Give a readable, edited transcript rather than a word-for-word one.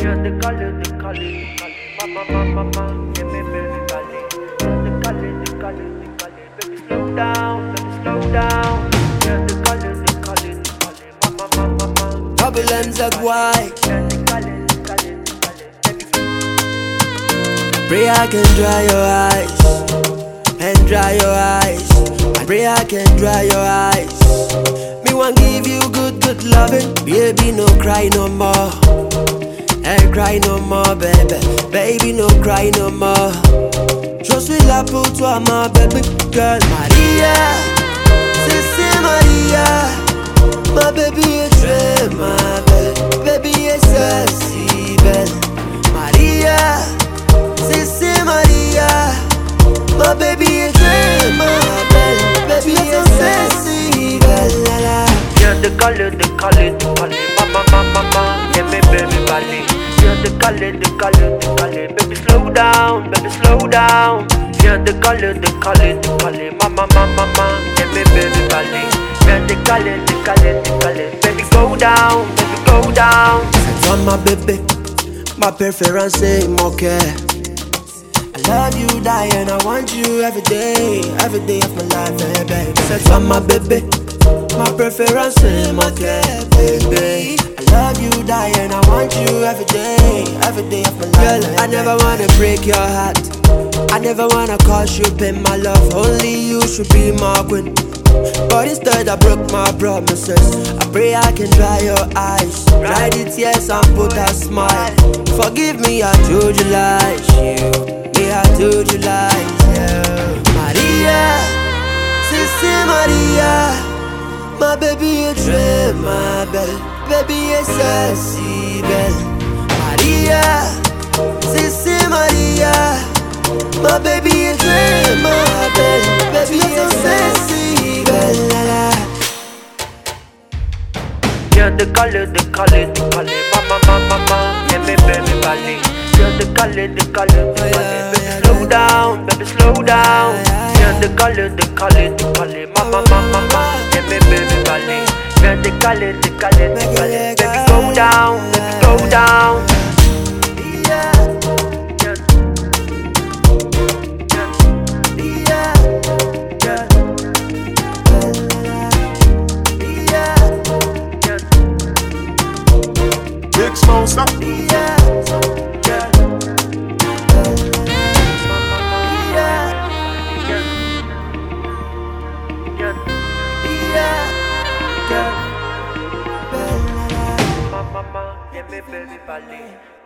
Mama, mama, mama, yeah, me baby ballet. Yeah, the color, baby slow down, slow down. Yeah, the color, mama, mama, mama. Double M's at white. Yeah, the color, baby. Pray I can dry your eyes and dry your eyes. I pray I can dry your eyes. Me want give you good loving. Baby, no cry no more. Ain't cry no more, baby. Baby, no cry no more. Je suis là pour toi, ma baby girl. Maria, c'est Maria. Ma baby est très ma belle. Baby est si belle. Maria, c'est Maria. Ma baby est très ma belle. Baby est si belle. Yeah, the color, mama, mama, mama. Yeah, me baby ballet. Yeah, the color, baby slow down, slow down. Yeah, the color, mama, mama, mama. Yeah, me baby ballet. Yeah, the color, baby go down, go down. C'est toi ma bébé, ma préférence c'est mon cœur. I love you, die, and I want you every day of my life, baby. C'est toi ma bébé, ma préférence c'est mon cœur, baby. I love you, die, and I want you every day of my life. Girl, I never wanna break your heart. I never wanna cause you pain, my love. Only you should be my queen. But instead I broke my promises. I pray I can dry your eyes, dry the tears and put a smile. Forgive me, I told you lies, I told you lies, Maria, c'est Maria. Ma baby est très ma belle. Baby est si belle. Maria, c'est Maria. Ma baby est très ma belle. Baby est si belle. Yeah, the color, mama, mama, mama. Yeah, me baby ballet. Yeah, the color, baby slow down, slow down. Yeah, the color, mama, mama, mama. Yeah, me baby ballet. Yeah, the color, baby go down, go down. Big Smosa. Mama, yeah, me baby ballet.